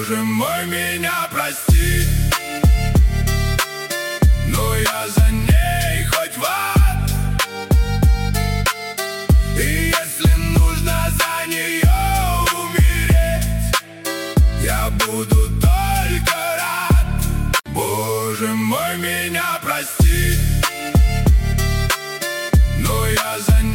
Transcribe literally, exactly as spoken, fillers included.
Боже мой, меня прости, но я за ней хоть в ад. И если нужно за нее умереть, я буду только рад. Боже мой, меня прости, но я за ней